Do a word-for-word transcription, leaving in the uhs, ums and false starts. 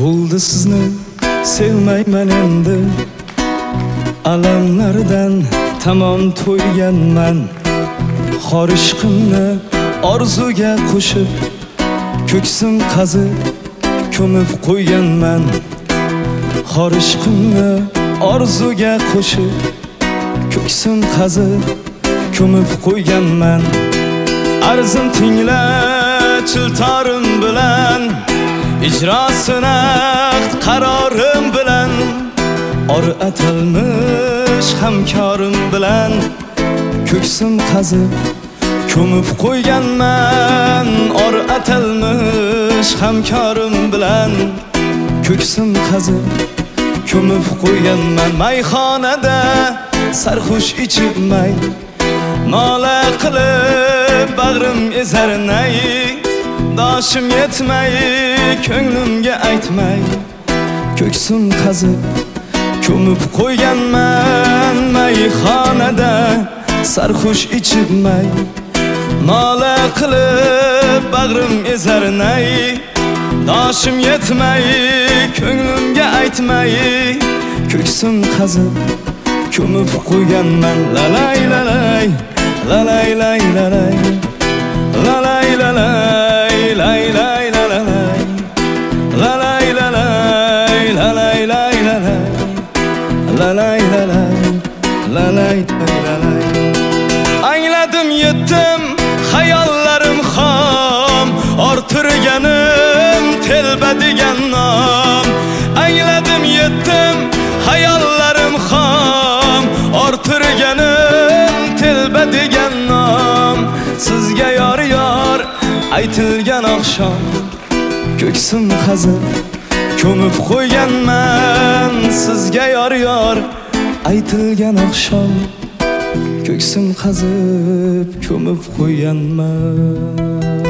Bo'ldi sizni sevmayman endi, alamlardan tamom to'yganman. Xor ishqimni orzuga qo'shib, ko'ksim qazib ko'mib qo'yganman. Xor ishqimni orzuga qo'shib, ko'ksim qazib ko'mib qo'yganman. Arzim tingla chiltorim bilan, ijrosini qarorim bilan, or atalmish hamkorim bilan, ko'ksim qazib ko'mib qo'yganman. Or atalmish hamkorim bilan, ko'ksim qazib ko'mib qo'yganman. Mayxonada sarxush ichib may, nola qilib bag'rim ezar nay. Doshim yetmay ko'nglimga aytmay, ko'ksim qazib ko'mib qo'yganman. Mayxonada sarxush ichib may, nola qilib bag'rim ezar nay. Doshim yetmay ko'nglimga aytmay, ko'ksim qazib ko'mib qo'yganman. Lalay lalay lalay lay lalay lalay lalay lay lay lalay lalay lalay lalay lay lalay lalay lalay lalay lalay. Angladim yetdim hayollarim xom, ortirganim telba degan nom. Angladim yetdim hayollarim xom, ortirganim telba degan nom. Sizga yor yor aytilgan oqshom, ko'ksim qazib ko'mib qo'yganman. Sizga yor yor aytilgan oqshom, ko'ksim qazib ko'mib qo'yganman.